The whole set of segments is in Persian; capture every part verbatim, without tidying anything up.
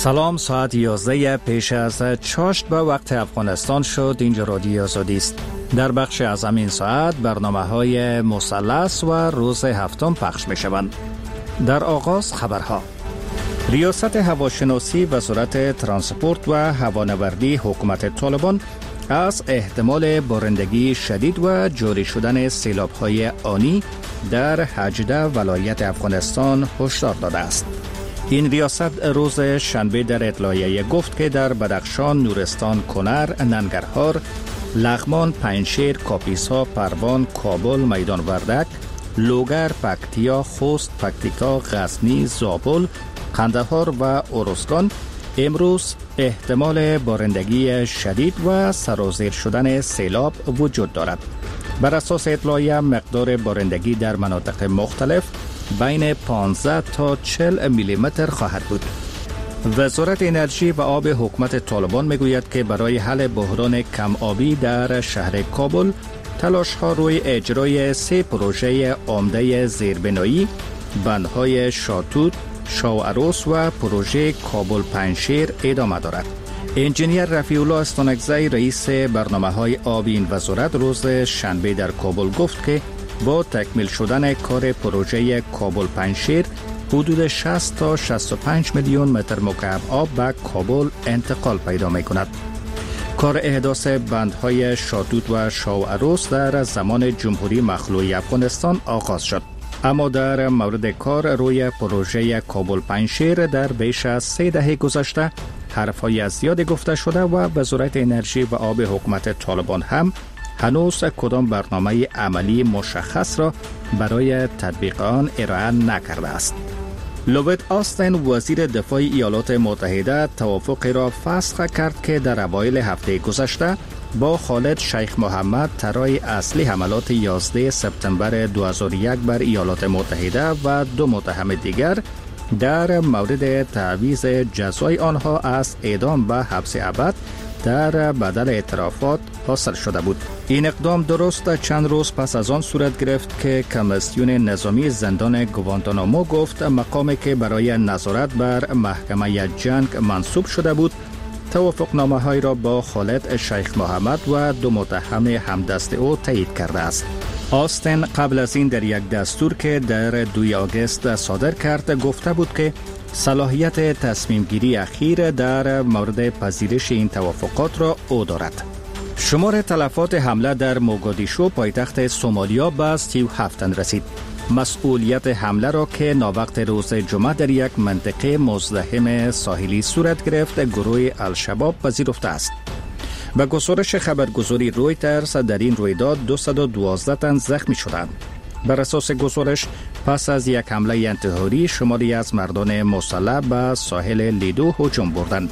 سلام، ساعت یازده پیش از چاشت به وقت افغانستان شد. اینجا رادیو آزادی است. در بخش از همین ساعت برنامه های مثلث و روز هفتم پخش می شوند. در آغاز خبرها. ریاست هواشناسی وزارت ترانسپورت و هوانوردی حکومت طالبان از احتمال بارندگی شدید و جاری شدن سیلاب‌های آنی در هجده ولایت افغانستان هشدار داده است. این ریاست روز شنبه در اطلاعیه گفت که در بدخشان، نورستان، کنر، ننگرهار، لغمان، پنجشیر، کاپیسا، پروان، کابل، میدان وردک، لوگر، پکتیا، خوست، پکتیکا، غزنی، زابل، قندهار و ارزگان امروز احتمال بارندگی شدید و سرازیر شدن سیلاب وجود دارد. بر اساس اطلاعیه مقدار بارندگی در مناطق مختلف بین پانزده تا چهل میلی متر خواهد بود. وزارت انرژی و آب حکومت طالبان میگوید که برای حل بحران کم آبی در شهر کابل تلاش ها روی اجرای سه پروژه عمده زیربنایی، بندهای شاتوت، شاوعروس و پروژه کابل پنجشیر ادامه دارد. انجینیر رفیع الله استانکزی رئیس برنامه‌های آب این وزارت روز شنبه در کابل گفت که با تکمیل شدن کار پروژه کابل پنجشیر حدود شصت تا شصت و پنج میلیون متر مکعب آب به کابل انتقال پیدا می کند. کار احداث بندهای شاتوت و شاوعروس در زمان جمهوری مخلوع افغانستان آغاز شد. اما در مورد کار روی پروژه کابل پنجشیر در بیش از سه دهه گذشته حرفهای زیاد گفته شده و وزارت انرژی و آب حکومت طالبان هم هنوز کدام برنامه عملی مشخص را برای تطبیق آن ارائه نکرده است. لوید آستن وزیر دفاع ایالات متحده توافقی را فسخ کرد که در اوایل هفته گذشته با خالد شیخ محمد طراح اصلی حملات یازده سپتامبر دو هزار و یک بر ایالات متحده و دو متهم دیگر در مورد تعویض جزای آنها از اعدام و حبس ابد در بدل اعترافات حاصل شده بود. این اقدام درست چند روز پس از آن صورت گرفت که کمیسیون نظامی زندان گوانتانامو گفت مقامی که برای نظارت بر محکمه جنگ منصوب شده بود توافقنامه های را با خالد شیخ محمد و دو متهم همدست او تایید کرده است. آستن قبل از این در یک دستور که در دوی آگوست صادر کرد گفته بود که صلاحیت تصمیم گیری اخیر در مورد پذیرش این توافقات را او دارد. شمار تلفات حمله در موگادیشو پایتخت سومالیا به سی و هفت رسید. مسئولیت حمله را که ناوقت روز جمعه در یک منطقه مزدحم ساحلی صورت گرفت گروه الشباب پذیرفته است. به گزارش خبرگزاری رویترز در این رویداد دویست و دوازده تن زخمی شدند. بر اساس گزارش پس از یک حمله انتحاری شماری از مردان مسلح به ساحل لیدو هجوم بردند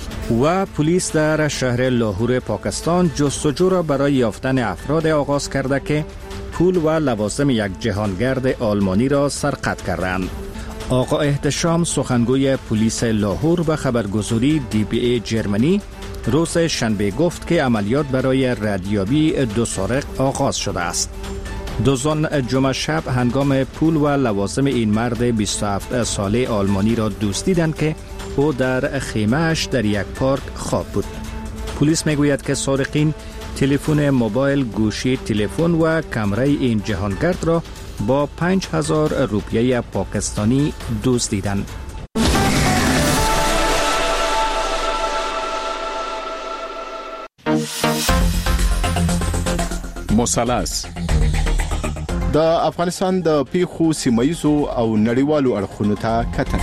و پلیس در شهر لاهور پاکستان جستجو را برای یافتن افراد آغاز کرده که پول و لوازم یک جهانگرد آلمانی را سرقت کردند. آقا احتشام سخنگوی پلیس لاهور به خبرگزاری دی بی ای جرمنی روز شنبه گفت که عملیات برای ردیابی دو سارق آغاز شده است. دوزان جمعه شب هنگام پول و لوازم این مرد بیست و هفت ساله آلمانی را دزدیدند که او در خیمه‌اش در یک پارک خواب بود. پلیس میگوید که سارقین تلفن موبایل، گوشی تلفن و کامره این جهانگرد را با پنج هزار روپیه پاکستانی دزدیدند. مثلث د افغانستان د پیښو سیمایزو او نړیوالو اړخونو ته کتنه.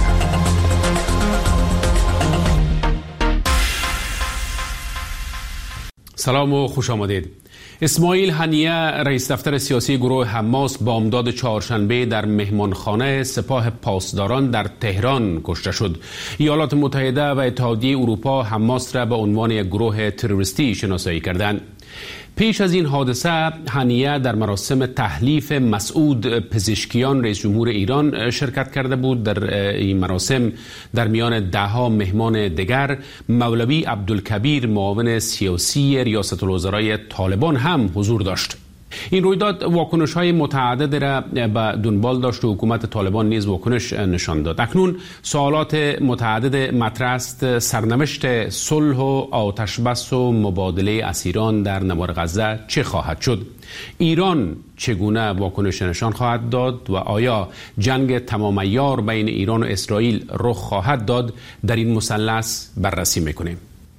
سلام و خوش آمدید. اسماعیل هنیه رئیس دفتر سیاسی گروه حماس بامداد چهارشنبه در مهمانخانه سپاه پاسداران در تهران کشته شد. ایالات متحده و اتحادیه اروپا حماس را به عنوان یک گروه تروریستی شناسایی کردند. پیش از این حادثه هنیه در مراسم تحلیف مسعود پزشکیان رئیس جمهور ایران شرکت کرده بود. در این مراسم در میان دهها مهمان دیگر مولوی عبدالکبیر معاون سیاسی ریاست الوزرای طالبان هم حضور داشت. این رویداد واکنش‌های متعدد را به دنبال داشت و حکومت طالبان نیز واکنش نشان داد. اکنون سوالات متعدد مطرح است: سرنوشت صلح و آتشبس و مبادله اسیران در نوار غزه چه خواهد شد؟ ایران چگونه واکنش نشان خواهد داد و آیا جنگ تمام عیار بین ایران و اسرائیل رخ خواهد داد؟ در این مثلث بررسی می‌کنیم.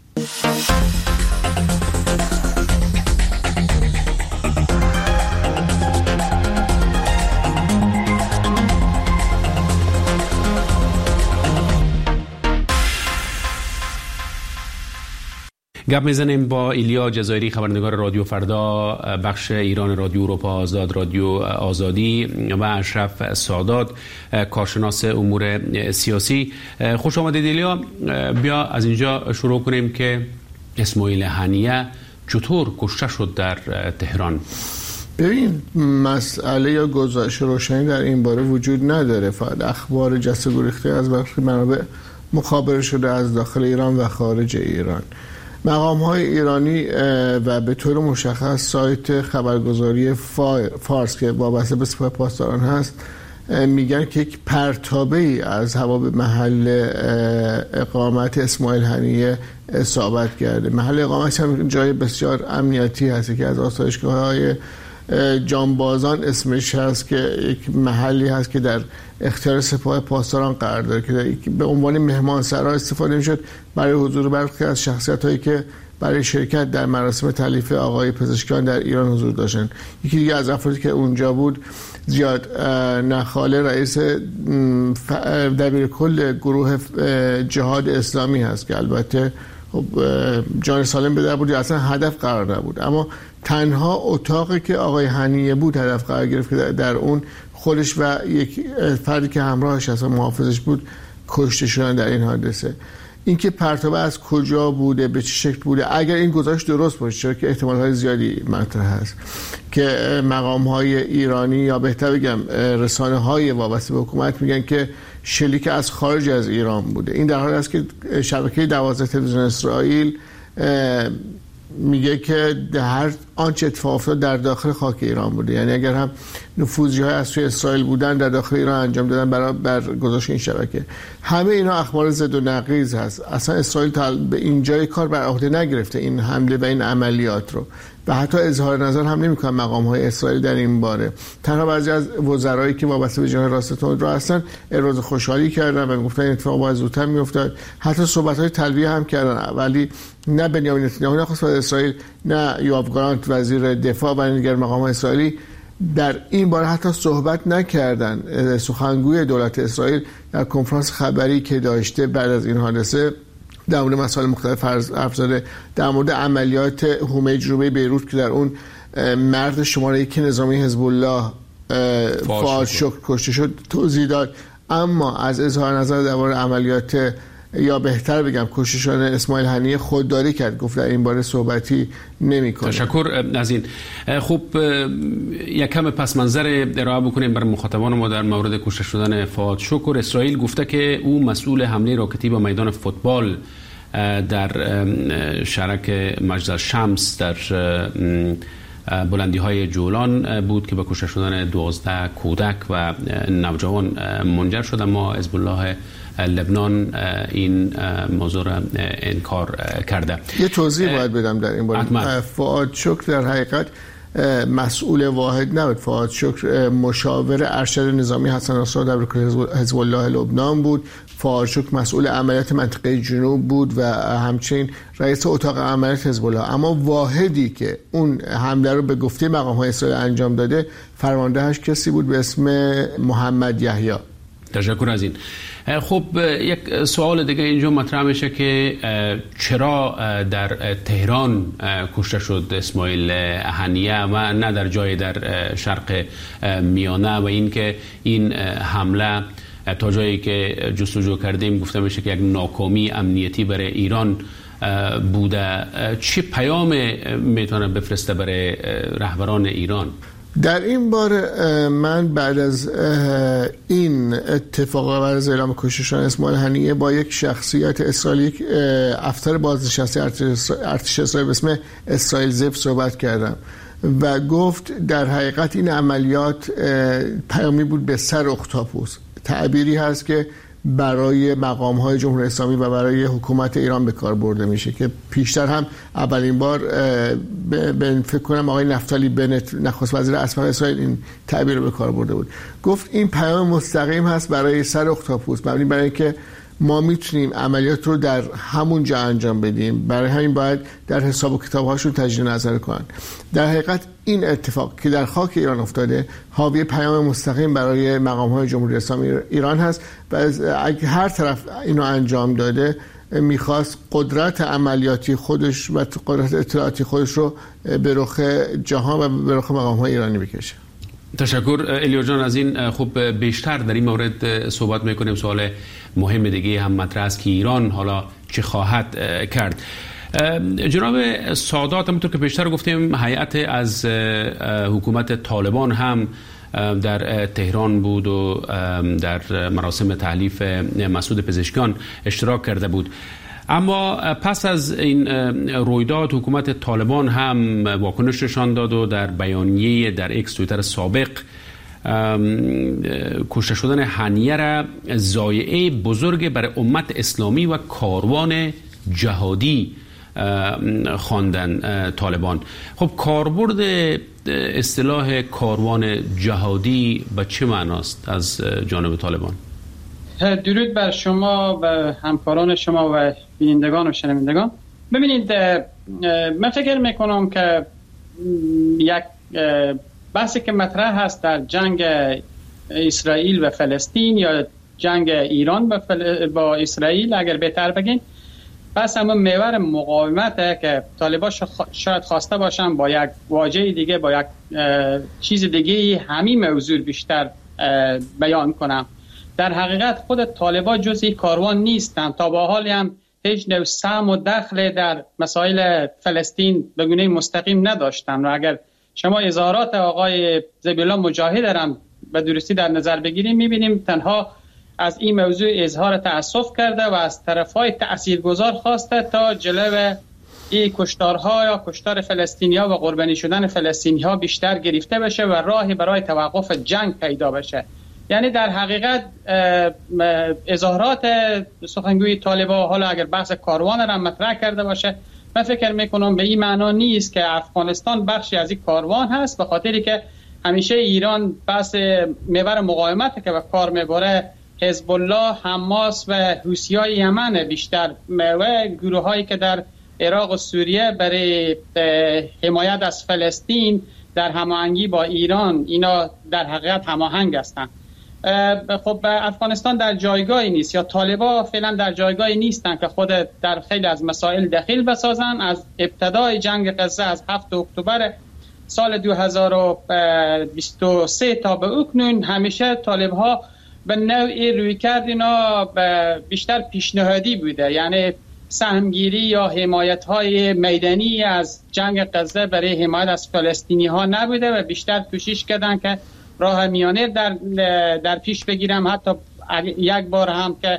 گپ میزنیم با ایلیا جزایری، خبرنگار رادیو فردا، بخش ایران رادیو اروپا آزاد، رادیو آزادی، و اشرف سادات، کارشناس امور سیاسی. خوش آمدید ایلیا. بیا از اینجا شروع کنیم که اسماعیل هنیه چطور کشته شد در تهران؟ ببین، مسئله یا گزارش روشنی در این باره وجود نداره، فقط اخبار جست و گریخته از برخی منابع مخابره شده از داخل ایران و خارج ایران. مقام‌های ایرانی و به طور مشخص سایت خبرگزاری فارس که وابسته به سپاه پاسداران هست میگن که یک پرتابه‌ای از هوا به محل اقامت اسماعیل هنیه اصابت کرده. محل اقامت هم جای بسیار امنیتی هست که از آسایشگاه‌های جانبازان اسمش هست، که یک محلی هست که در اختیار سپاه پاسداران قرار داره که به عنوان مهمانسرا استفاده میشد برای حضور برخی از شخصیت‌هایی که برای شرکت در مراسم تألیف آقای پزشکیان در ایران حضور داشتن. یکی دیگه از افرادی که اونجا بود، زیاد نخاله، رئیس دبیر کل گروه جهاد اسلامی هست که البته جان سالم به در بود، اصلا هدف قرار نبود، اما تنها اتاقی که آقای هنیه بود هدف قرار گرفت که در اون خودش و یک فردی که همراهش هست و محافظش بود کشته شدن در این حادثه. اینکه پرتابه از کجا بوده، به چه شکل بوده، اگر این گزارش درست باشه، چرا که احتمال‌های زیادی مطرح هست که مقام‌های ایرانی یا بهتر بگم رسانه‌های وابسته به حکومت میگن که شلیک از خارج از ایران بوده. این در حالی است که شبکه دوازده تلویزیون اسرائیل میگه که هر آنچه اتفاق افتاد در داخل خاک ایران بوده، یعنی اگر هم نفوذی‌های از سوی اسرائیل بودن در داخل ایران انجام دادن برای بر گذاشت این شبکه. همه اینا اخبار ضد و نقیض هست. اصلا اسرائیل تا به اینجای کار بر عهده نگرفته این حمله و این عملیات رو، و حتی اظهار نظر هم نمی‌کنن مقام‌های اسرائیل در این باره. تنها بعضی از وزرایی که وابسته به جناح راستون رو هستن ابراز خوشحالی کردن و گفتن این اتفاق باید زودتر می‌افتاد. حتی صحبت‌های تلویح هم کردن، ولی نه بنیامین نتانیاهو نخست وزیر اسرائیل، نه یوآف گالانت وزیر دفاع و دیگر مقام‌های اسرائیلی در این باره حتی صحبت نکردن. سخنگوی دولت اسرائیل در کنفرانس خبری که داشته بعد از این حادثه در مورد مسائل مختلف حرف زده، در مورد عملیات حومه جنوبی بیروت که در اون مرد شماره یک نظامی حزب الله فؤاد شکر کشته شد توضیح داد، اما از اظهار نظر درباره عملیات یا بهتر بگم کشته شدن اسماعیل هنیه خودداری کرد، گفت در این باره صحبتی نمی‌کنه. تشکر از این. خب یک کم پس منظر ارائه بکنیم برای مخاطبان ما در مورد کشته شدن فؤاد شکر. اسرائیل گفته که او مسئول حمله راکتی به میدان فوتبال در شرک مجد شمس در بلندی های جولان بود که به کشته شدن دوازده کودک و نوجوان منجر شد، اما حزب الله لبنان این موضوع را انکار کرده. یه توضیح باید بدم در این باره. فؤاد شکر در حقیقت مسئول واحد نبود. فؤاد شکر مشاور ارشد نظامی حسن نصرالله در دبیرکل حزب الله لبنان بود. فؤاد شکر مسئول عملیات منطقه جنوب بود و همچنین رئیس اتاق عملیات حزب الله. اما واحدی که اون حمله رو به گفته مقام‌های اسرائیل انجام داده، فرماندهش کسی بود به اسم محمد یحیی. تشکر از این. خب یک سوال دیگه اینجا مطرح میشه که چرا در تهران کشته شد اسماعیل هنیه و نه در جای در شرق میانه، و اینکه این حمله تا جایی که جستجو کردیم گفته میشه که یک ناکامی امنیتی برای ایران بوده. چه پیام میتونه بفرسته برای رهبران ایران؟ در این باره من بعد از این اتفاق و بعد از اعلام کشته شدن اسماعیل هنیه با یک شخصیت اسرائیلی، یک افسر بازنشسته ارتش اسرائیل به اسم اسرائیل زیف صحبت کردم و گفت در حقیقت این عملیات پیامی بود به سر اختاپوس. تعبیری هست که برای مقام‌های جمهوری اسلامی و برای حکومت ایران به کار برده میشه که پیشتر هم اولین بار به فکر کنم آقای نفتالی بنت نخست وزیر اسبق اسرائیل این تعبیر رو به کار برده بود. گفت این پیام مستقیم هست برای سر اختاپوس، مبنی برای اینکه ما میتونیم عملیات رو در همون جا انجام بدیم، برای همین باید در حساب و کتاب‌هاشون تجدید نظر کنن. در حقیقت این اتفاق که در خاک ایران افتاده حاوی پیام مستقیم برای مقام‌های جمهوری اسلامی ایران هست و اگه هر طرف اینو انجام داده میخواست قدرت عملیاتی خودش و قدرت اطلاعاتی خودش رو به رخ جهان و به رخ مقام‌های ایرانی بکشه. تشکر الیو جان از این. خوب بیشتر در این مورد صحبت میکنیم. سوال مهم دیگه هم مطرح است که ایران حالا چه خواهد کرد. جناب سادات، همونطور که بیشتر گفتیم هیئت از حکومت طالبان هم در تهران بود و در مراسم تحلیف مسعود پزشکیان اشتراک کرده بود. اما پس از این رویداد حکومت طالبان هم واکنش نشان داد و در بیانیه در ایکس توییتر سابق کشته شدن هنیه را ضایعه بزرگ برای امت اسلامی و کاروان جهادی خواندن طالبان. خب کاربرد اصطلاح کاروان جهادی به چه معناست از جانب طالبان؟ درود بر شما و همکاران شما و بینندگان و شنوندگان. ببینید، من فکر میکنم که یک بحثی که مطرح هست در جنگ اسرائیل و فلسطین یا جنگ ایران با, فل... با اسرائیل، اگر بهتر بگیم، بس همون محور مقاومته که طالبان شاید خواسته باشن با یک واژه دیگه، با یک چیز دیگه همین موضوع بیشتر بیان کنم. در حقیقت خود طالبان جزئی کاروان نیستن، تا به حال هم هیچ نوع سهم و دخل در مسائل فلسطین به گونه مستقیم نداشتن و اگر شما اظهارات آقای ذبیحالله مجاهد هم به درستی در نظر بگیریم میبینیم تنها از این موضوع اظهار تأسف کرده و از طرفهای تأثیرگذار خواسته تا جلو این کشتارها یا کشتار فلسطینی‌ها و قربانی شدن فلسطینی‌ها بیشتر گرفته بشه و راهی برای توقف جنگ پیدا بشه. یعنی در حقیقت اظهارات سخنگوی طالبان، حالا اگر بحث کاروان را مطرح کرده باشه، من فکر میکنم به این معنا نیست که افغانستان بخشی از این کاروان هست، به خاطری که همیشه ایران بحث محور مقاومت که به کار میبره حزب الله، حماس و حوثی‌های یمن بیشتر و گروه‌هایی که در عراق و سوریه برای حمایت از فلسطین در هماهنگی با ایران اینا در حقیقت هماهنگ هستند. خب افغانستان در جایگاهی نیست یا طالبان فعلا در جایگاهی نیستن که خود در خیلی از مسائل دخیل بسازن. از ابتدای جنگ غزه از هفتم اکتبر سال دو هزار و بیست و سه تا به اکنون همیشه طالب‌ها به نوعی روی کرد اینا بیشتر پیشنهادی بوده، یعنی سهمگیری یا حمایت‌های میدانی از جنگ غزه برای حمایت از فلسطینی ها نبوده و بیشتر کوشش کردن که راه میانه در در پیش بگیرم. حتی یک بار هم که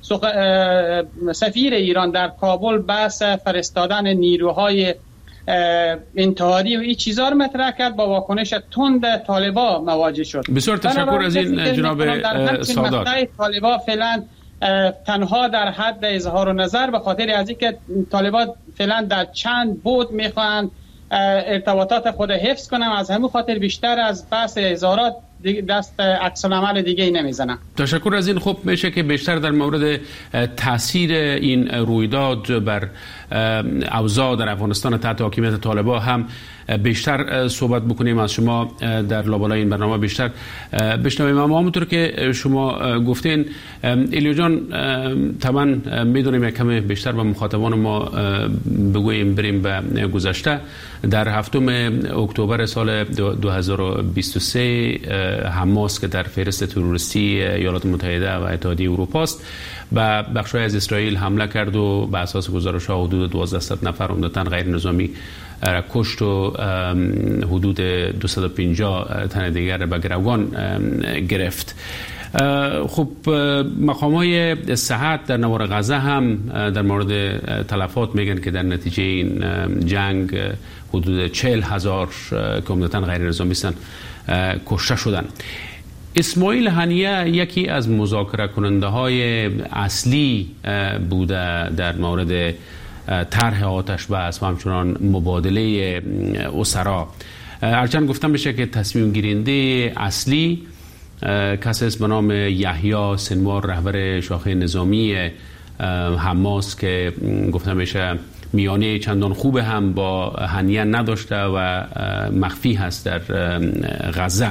سفیر ایران در کابل بحث فرستادن نیروهای انتحاری و این چیزا رو مطرح کرد، با واکنش تند طالبان مواجه شد. بسیار تشکر از این جناب سادات. طالبان فعلا تنها در حد اظهار و نظر به خاطر از اینکه طالبان فعلا در چند بود میخوان ارتباطات خود حفظ کنن، از همون خاطر بیشتر از بحث اظهارات دست عکس العمل دیگه ای نمیزنن. تشکر از این. خوب میشه که بیشتر در مورد تاثیر این رویداد بر اوضاع در افغانستان تحت حاکمیت طالبان هم بیشتر صحبت بکنیم. از شما در لابلای این برنامه بیشتر بشنویم. اما همونطور که شما گفتین الیو جان، طبعا میدونیم یک کمی بیشتر به مخاطبان ما بگوییم بریم به گذشته. در هفتم اکتبر سال دو هزار و بیست و سه حماس که در فهرست تروریستی ایالات متحده و اتحادیه اروپا است به بخش‌های از اسرائیل حمله کرد و به اساس گزارش‌ها حدود دوازده صد نفر عمدتاً غیر نظامی کشت و حدود دویست و پنجاه تن دیگر به گروگان گرفت. خب مقام‌های صحت در نوار غزه هم در مورد تلفات میگن که در نتیجه این جنگ حدود چهل هزار که عمدتاً غیر نظامی هستند کشته شدن. اسماعیل هنیه یکی از مذاکره کننده های اصلی بوده در مورد طرح آتش بس و همچنان مبادله اسرا. هرچند گفتم بشه که تصمیم گیرنده اصلی کسی است به نام یحیی سنوار، رهبر شاخه نظامی حماس که گفتم بشه میانه چندان خوب هم با هنیه نداشته و مخفی هست در غزه.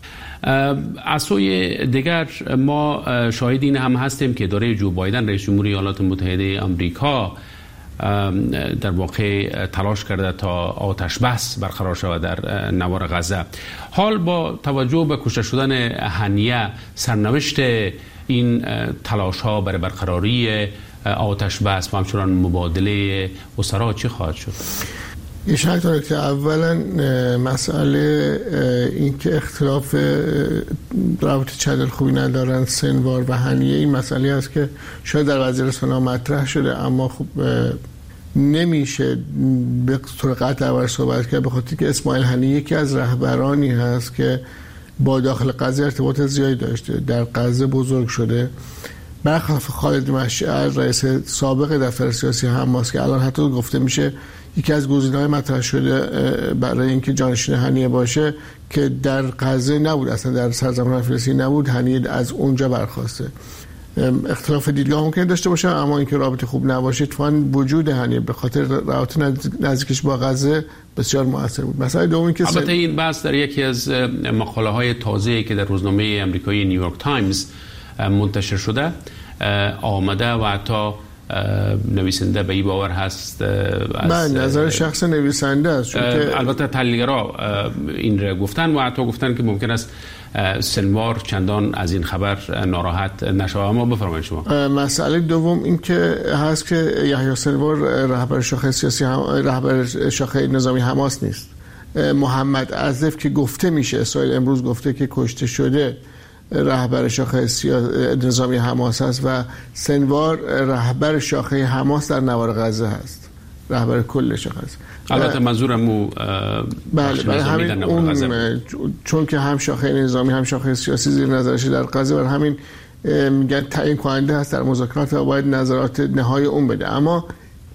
از سوی دیگر ما شاهد این هم هستیم که اداره جو بایدن رئیس جمهوری ایالات متحده آمریکا در واقع تلاش کرده تا آتش بس برقرار شود در نوار غزه. حال با توجه به کشته شدن هنیه سرنوشت این تلاش ها برای برقراری آتش بس و همچنان مبادله اسرا چی خواهد شد؟ یه شک داره که اولا مسئله این که اختلاف رابطه چندان خوبی ندارن سنوار و هنیه، این مسئله است که شاید در وزیرستان مطرح شده اما خب نمیشه به طور قطع دربارش صحبت کرد، به خاطر که اسماعیل هنیه یکی از رهبرانی هست که با داخل غزه ارتباط زیادی داشته، در غزه بزرگ شده. برخلاف خالد مشعل رئیس سابق دفتر سیاسی حماس که الان حتی گفته میشه یکی از گزینه‌های مطرح شده برای اینکه جانشین هنیه باشه که در غزه نبود، اصلا در سرزمین فلسطین نبود، هنیه از اونجا برخواسته. اختلاف دیدگاه ممکن داشته باشه اما اینکه رابطه خوب نباشه اتفاقاً وجود هنیه به خاطر رابطه نزدیکش با غزه بسیار موثر بود. مثلا دومی که البته این بحث در یکی از مقاله های تازه‌ای که در روزنامه آمریکایی نیویورک تایمز منتشر شده آمده و حتی نویسنده به این باور هست من نظر شخص نویسنده است، چون که البته تحلیلگرا این را گفتن و حتی گفتن که ممکن است سنوار چندان از این خبر ناراحت نشود. اما بفرمایید شما. مسئله دوم این که هست که یحیی سنوار رهبر شاخه سیاسی هم... رهبر شاخه نظامی حماس نیست. محمد عزف که گفته میشه اسرائیل امروز گفته که کشته شده رهبر شاخه نظامی حماس هست و سنوار رهبر شاخه حماس در نوار غزه هست، رهبر کل شاخه است. البته منظورم او بله بله همین اون چون که هم شاخه نظامی هم شاخه سیاسی زیر نظرش در غزه و همین میگن تعیین کننده هست در مذاکرات و باید نظرات نهایی اون بده. اما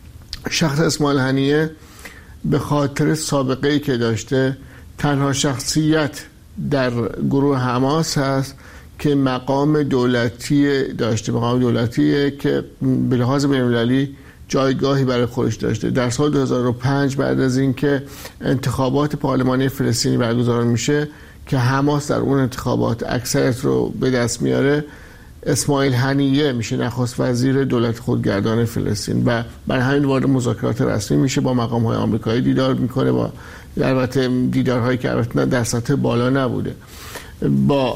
شخص اسماعیل هنیه به خاطر سابقه‌ای که داشته تنها شخصیت در گروه حماس هست که مقام دولتی داشته، مقام دولتی که به لحاظ بین‌المللی جایگاهی برای خودش داشته. در سال دو هزار و پنج بعد از اینکه انتخابات پارلمانی فلسطینی برگزار میشه که حماس در اون انتخابات اکثریت رو به دست میاره، اسماعیل هنیه میشه نخست وزیر دولت خودگردان فلسطین و برای همین وارد مذاکرات رسمی میشه، با مقام‌های آمریکایی دیدار میکنه، با البته دیدارهایی که البته در سطح بالا نبوده، با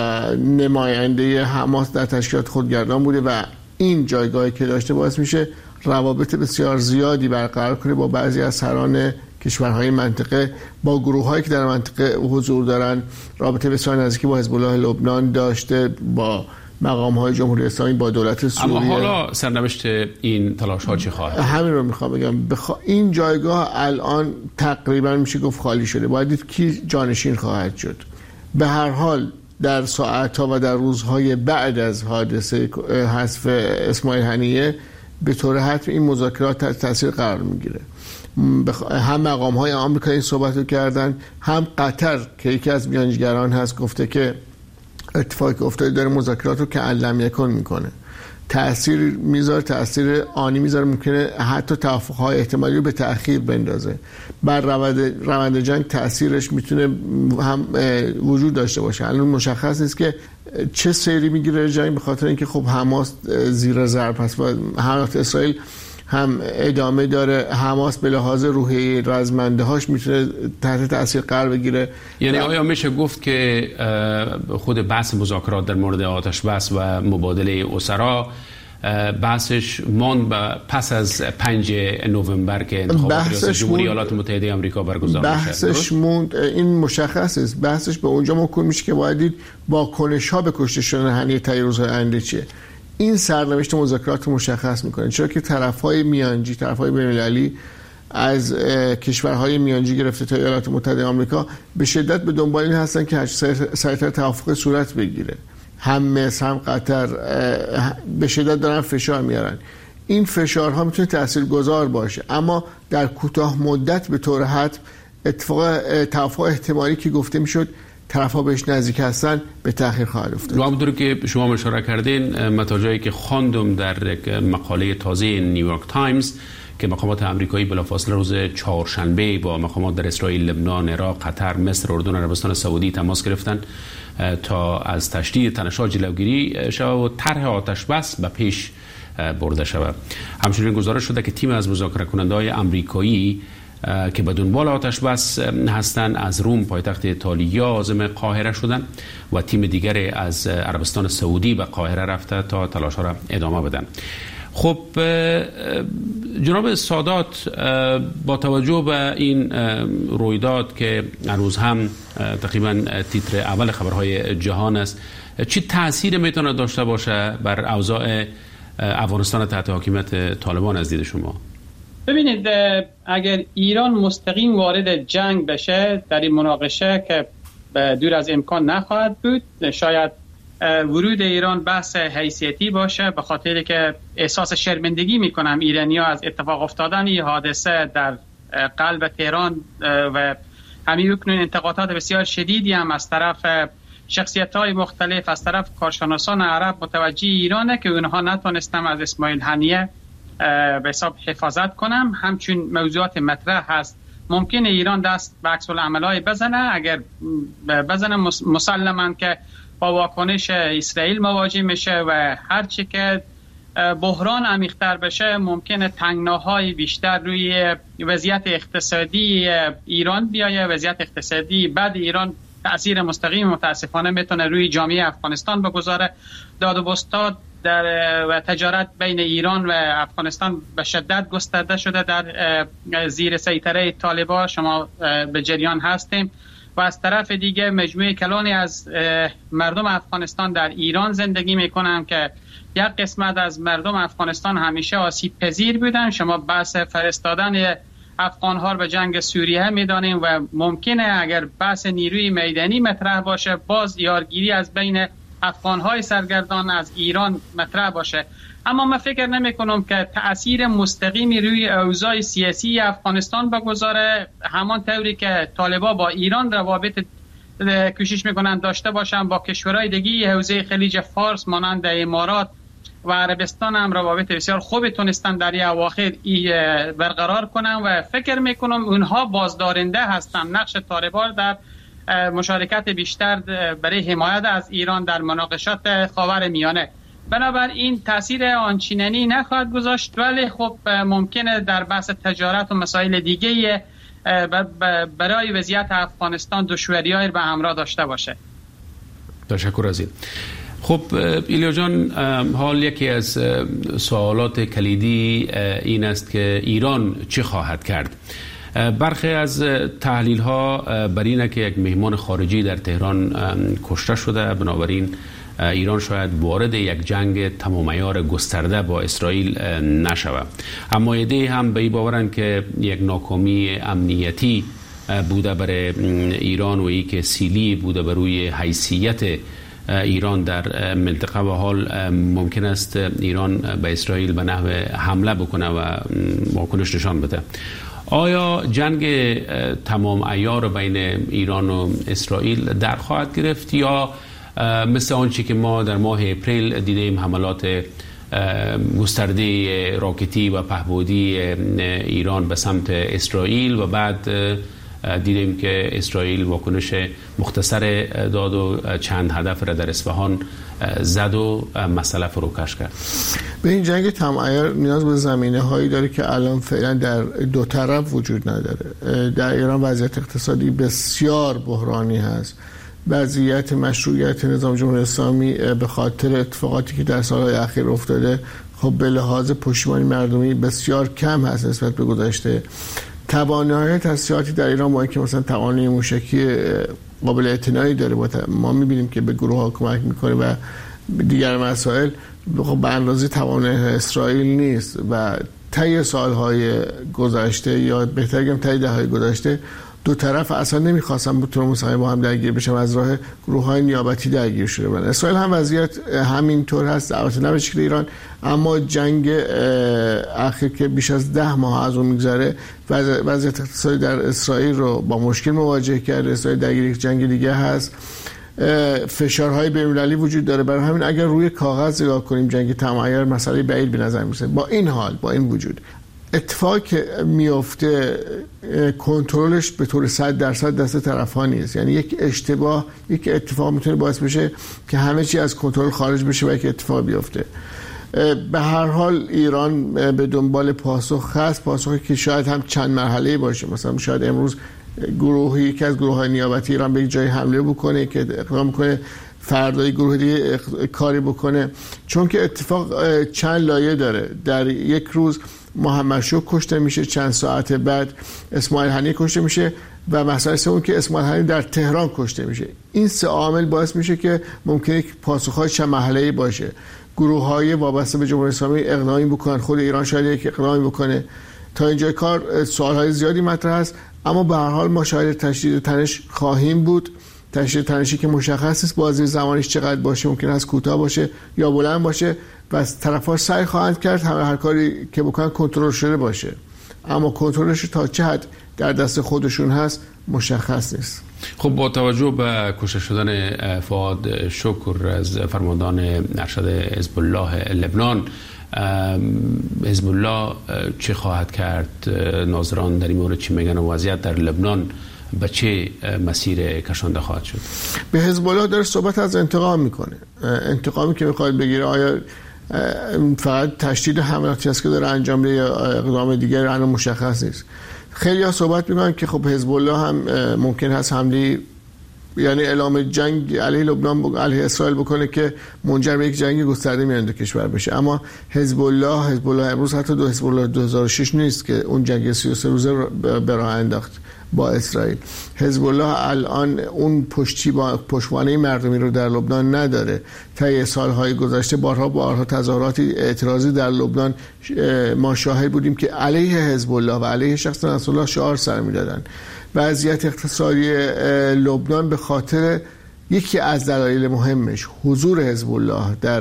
نماینده حماس در تشکیلات خودگردان بوده و این جایگاهی که داشته باعث میشه روابط بسیار زیادی برقرار کنه با بعضی از سران کشورهای منطقه، با گروه‌هایی که در منطقه حضور دارن. رابطه بسیار نزدیکی با حزب الله لبنان داشته، با مقام‌های جمهوری اسلامی، با دولت سوریه. اما حالا سرنوشت این تلاش‌ها چی خواهد؟ همین رو میخوام بگم. بخوا... این جایگاه الان تقریبا میشه گفت خالی شده. باید دید کی جانشین خواهد شد. به هر حال در ساعت‌ها و در روزهای بعد از حادثه حذف اسماعیل هنیه به طور حتمی این مذاکرات تحت تاثیر قرار میگیره. هم مقام‌های آمریکا این صحبت رو کردن، هم قطر که یکی از میانجیگران هست گفته که اتفاقی افتاده داره مذاکرات رو که علم یکن میکنه، تأثیر میذاره، تأثیر آنی میذاره، ممکنه حتی توافق‌های احتمالی رو به تأخیر بندازه. بر روند روند جنگ تأثیرش میتونه هم وجود داشته باشه. الان مشخص نیست که چه سیری میگیره جنگ، به خاطر اینکه خب حماس زیر ضرب هست و حملات اسرائیل هم ادامه داره. حماس به لحاظ روحی رزمنده هاش میتونه تحت تاثیر قرار بگیره. یعنی آیا میشه گفت که خود بحث مذاکرات در مورد آتش بس و مبادله اسرا بحثش ماند پس از پنج نوامبر که انتخابات ریاست جمهوری ایالات متحده آمریکا برگزار میشه. بحثش موند، این مشخص است. بحثش به اونجا موکول میشه که باید دید واکنش ها به کشته شدن هنیه طی روزهای آینده چیه. این سرنوشت مذاکرات مشخص میکنه، چرا که طرفهای میانجی، طرفهای بین‌المللی از کشورهای میانجی گرفته تا ایالات متحده آمریکا به شدت به دنبال این هستن که هر سریعتر توافق صورت بگیره. هم مصر هم قطر به شدت دارن فشار میارن. این فشارها میتونه تاثیرگذار باشه، اما در کوتاه مدت به طور حتم اتفاق توافق احتمالی که گفته میشد طرفا بهش نزدیک هستن به تأخیر خواهد افتاد. و همونطور که شما اشاره کردین، متاجایی که خواندم در یک مقاله تازه نیویورک تایمز که مقامات آمریکایی بلافاصله روز چهارشنبه با مقامات در اسرائیل، لبنان، عراق، قطر، مصر، اردن، عربستان سعودی تماس گرفتند تا از تشدید تنش‌ها جلوگیری شود و طرح آتش بس به پیش برده شود. همچنین گزارش شده که تیم از مذاکره کننده‌های آمریکایی که به دنبال آتش بس هستند از روم پایتخت ایتالیا عازم قاهره شدند و تیم دیگری از عربستان سعودی به قاهره رفته تا تلاش‌ها را ادامه بدن. خب جناب سادات، با توجه به این رویداد که هنوز هم تقریبا تیتر اول خبرهای جهان است، چی تأثیر میتونه داشته باشه بر اوضاع افغانستان تحت حاکمیت طالبان از دید شما؟ ببینید، اگر ایران مستقیم وارد جنگ بشه در این مناقشه که دور از امکان نخواهد بود، شاید ورود ایران بحث حیثیتی باشه، به خاطر که احساس شرمندگی میکنم ایرانی ها از اتفاق افتادن این حادثه در قلب تهران و همین اکنون انتقادات بسیار شدیدی هم از طرف شخصیت های مختلف، از طرف کارشناسان عرب متوجه ایرانه که اونها نتونستم از اسماعیل هنیه به حساب حفاظت کنم. همچون موضوعات مطرح هست، ممکنه ایران دست به عکس العمل‌های بزنه. اگر بزنه مسلماً که با واکنش اسرائیل مواجه میشه و هرچی که بحران عمیق‌تر بشه ممکنه تنگناهای بیشتر روی وضعیت اقتصادی ایران بیایه. وضعیت اقتصادی بعد ایران تأثیر مستقیم متاسفانه میتونه روی جامعه افغانستان بگذاره. داد و بستاد در و تجارت بین ایران و افغانستان به شدت گسترده شده در زیر سیطره طالبان، شما به جریان هستیم. و از طرف دیگه مجموعه کلانی از مردم افغانستان در ایران زندگی میکنن که یک قسمت از مردم افغانستان همیشه آسیب پذیر بودن. شما بحث فرستادن افغان‌ها به جنگ سوریه میدانیم و ممکنه اگر بحث نیروی میدانی مطرح باشه باز یارگیری از بین افغان‌های سرگردان از ایران مطرح باشه. اما من فکر نمی کنم که تأثیر مستقیمی روی اوضاع سیاسی افغانستان بگذاره، همان طوری که طالبان با ایران روابط کوشش میکنن داشته باشن، با کشورهای دیگه حوزه خلیج فارس مانند امارات و عربستان هم روابط بسیار خوبی تونستن در این اواخر برقرار کنن و فکر میکنم اونها بازدارنده هستن نقش طالبان در مشارکت بیشتر برای حمایت از ایران در مناقشات خاورمیانه. بنابراین تاثیر آنچنانی نخواهد گذاشت، ولی خب ممکنه در بحث تجارت و مسائل دیگه برای وضعیت افغانستان دشواری‌های به همراه داشته باشه. تشکر از این. خب ایلیا جان، حال یکی از سوالات کلیدی این است که ایران چه خواهد کرد؟ برخی از تحلیل ها بر اینه که یک مهمان خارجی در تهران کشته شده، بنابراین ایران شاید وارد یک جنگ تمام عیار گسترده با اسرائیل نشود. اما ایده هم به این باورن که یک ناکامی امنیتی بوده برای ایران و ای که سیلی بوده بر روی حیثیت ایران در منطقه و حال ممکن است ایران به اسرائیل به نحو حمله بکنه و واکنش نشان بده. آیا جنگ تمام عیار بین ایران و اسرائیل در خواهد گرفت یا مثل آنچه که ما در ماه اپریل دیدیم حملات گسترده راکتی و پهبادی ایران به سمت اسرائیل و بعد دیدیم که اسرائیل واکنش مختصر داد و چند هدف را در اصفهان زد و مسئله فروکش کرد؟ به این جنگ تمام عیار نیاز به زمینه هایی داره که الان فعلا در دو طرف وجود نداره. در ایران وضعیت اقتصادی بسیار بحرانی هست. وضعیت مشروعیت نظام جمهوری اسلامی به خاطر اتفاقاتی که در سالهای اخیر افتاده خب به لحاظ پشتیبانی مردمی بسیار کم هست نسبت به گذشته. توانایی تسلیحاتی در ایران با اینکه مثلا توانایی موشکی قابل اعتنایی داره، با ما می‌بینیم که به گروه ها کمک میکنه و دیگر مسائل، خب به اندازه توانایی اسرائیل نیست و طی سالهای گذشته یا بهتر بگم طی دهه‌های گذشته دو طرف اصلا نمیخواستن به طور مستقیم با هم درگیر بشن، از راه گروه‌های نیابتی درگیر شده بودن. اسرائیل هم وضعیت همینطور هست، البته نه به شکل ایران، اما جنگ اخیر که بیش از ده ماه از اون میگذره وضعیت اقتصادی در اسرائیل رو با مشکل مواجه کرده. اسرائیل درگیر یک جنگ دیگه هست، فشارهای بین‌المللی وجود داره. برای همین اگر روی کاغذ نگاه کنیم جنگ تمام مسئله بعید به نظر میرسه. با این حال، با این وجود، اتفاقی که میفته کنترلش به طور صد درصد دست طرف‌ها نیست. یعنی یک اشتباه، یک اتفاق میتونه باعث بشه که همه چی از کنترل خارج بشه و یک اتفاق بیفته. به هر حال ایران به دنبال پاسخ هست، پاسخی که شاید هم چند مرحله‌ای باشه. مثلا شاید امروز گروهی یکی از گروه‌های نیابتی ایران به یک جای حمله بکنه که اقدام کنه، فردای گروه دیگه کاری بکنه، چون که اتفاق چند لایه داره. در یک روز محمد شکر کشته میشه، چند ساعت بعد اسماعیل هنیه کشته میشه و مسئله سوم که اسماعیل هنیه در تهران کشته میشه. این سه عامل باعث میشه که ممکنه پاسخ‌های چند مرحله‌ای باشه. گروه‌های وابسته به جمهوری اسلامی اقدامی بکنن، خود ایران شاید یک اقدامی بکنه. تا اینجای کار سوال‌های زیادی مطرح است، اما به هر حال ما شاید تشدید تنش خواهیم بود. تشدید تنشی که مشخص است بازی زمانش چقدر باشه، ممکن است کوتاه باشه یا بلند باشه و از طرف‌ها سعی خواهند کرد همه هر کاری که بکنن کنترل شده باشه، اما کنترلش تا چه حد در دست خودشون هست مشخص نیست. خب با توجه به کشته شدن فؤاد شکر از فرماندهان ارشد حزب الله لبنان، حزب الله چه خواهد کرد؟ ناظران در این مورد چی میگن و وضعیت در لبنان به چه مسیر کشانده خواهد شد؟ به حزب الله داره صحبت از انتقام میکنه. انتقامی که میخواد بگیره آیا فقط تشدید حملاتی است که داره انجام میده یا اقدام دیگری الان مشخص نیست. خیلی ها صحبت میکنن که خب حزب الله هم ممکن هست حمله، یعنی اعلام جنگ علیه لبنان علیه اسرائیل بکنه که منجر به یک جنگ گسترده میان دو کشور بشه. اما حزب الله حزب الله امروز حتی دو حزب الله دو هزار و شش نیست که اون جنگ سی و سه روزه به راه انداخت با اسرائیل. حزب الله الان اون پشتی با پشتوانه مردمی رو در لبنان نداره. طی سالهای گذشته بارها بارها تظاهرات اعتراضی در لبنان ما شاهد بودیم که علیه حزب الله و علیه شخص نصرالله شعار سر میدادن. وضعیت اقتصادی لبنان به خاطر یکی از دلایل مهمش حضور حزب الله در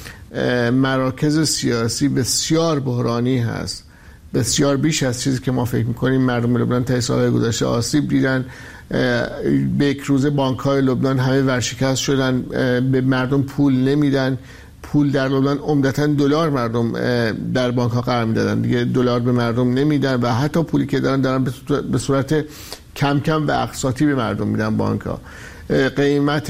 مراکز سیاسی بسیار بحرانی هست، بسیار بیش از چیزی که ما فکر می‌کنیم. مردم لبنان طی سال‌های گذشته آسیب دیدن. به یک روزه بانک‌های لبنان همه ورشکست شدن، به مردم پول نمیدن. پول در لبنان عمدتاً دلار مردم در بانک‌ها قرار میدادن، دیگه دلار به مردم نمیدن و حتی پولی که دارن دارن به صورت کم کم و اقساطی به مردم میدن بانک‌ها. قیمت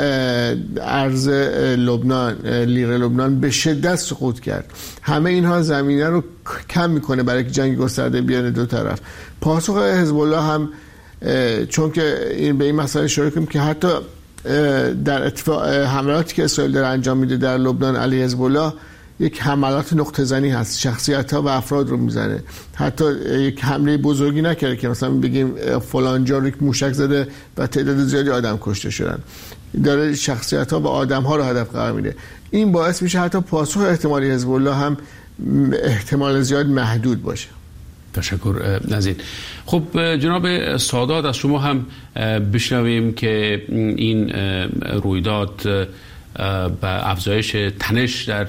ارز لبنان، لیره لبنان به شدت سقوط کرد. همه اینها زمینه رو کم میکنه برای جنگ گسترده بین دو طرف. پاسخ حزب الله هم چون که این به این مسئله اشاره کنیم که حتی در اتفاق حملاتی که اسرائیل داره انجام میده در لبنان علیه حزب الله یک حملات نقطه زنی هست، شخصیت ها و افراد رو میزنه. حتی یک حمله بزرگی نکرده که مثلا بگیم فلان جا یک موشک زده و تعداد زیادی آدم کشته شدن، داره شخصیت ها و آدم ها رو هدف قرار میده. این باعث میشه حتی پاسخ احتمالی حزب الله هم احتمال زیاد محدود باشه. تشکر از این. خب جناب سادات، از شما هم بشنویم که این رویداد به افزایش تنش در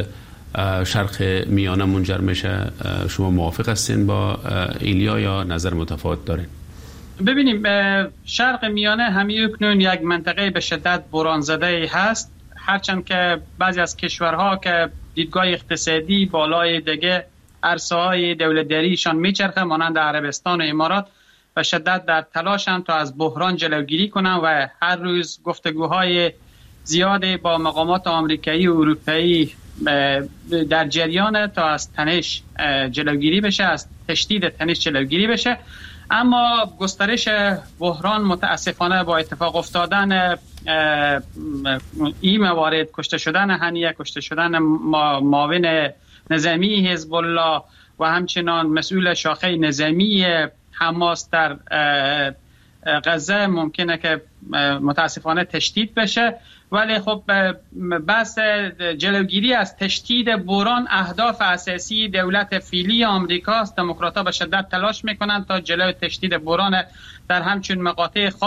شرق میانه منجر میشه. شما موافق هستین با ایلیا یا نظر متفاوت دارین؟ ببینیم، شرق میانه همی اکنون یک منطقه به شدت بحران زده هست، هرچند که بعضی از کشورها که دیدگاه اقتصادی بالای دیگه عرصه‌های دولت‌داریشان میچرخه، مانند عربستان و امارات، و شدت در تلاشن تا از بحران جلوگیری کنن و هر روز گفتگوهای زیاده با مقامات آمریکایی و اروپایی در جریان تا از تنش جلوگیری بشه، از تشدید تنش جلوگیری بشه. اما گسترش بحران متاسفانه با اتفاق افتادن این موارد، کشته شدن هنیه، کشته شدن معاون نظامی حزب الله و همچنان مسئول شاخه نظامی حماس در غزه ممکنه که متاسفانه تشدید بشه. ولی خب بحث جلوگیری از تشدید بحران اهداف اساسی دولت فعلی آمریکا است. دموکرات‌ها به شدت تلاش میکنند تا جلوی تشدید بحران در همچین مقاطع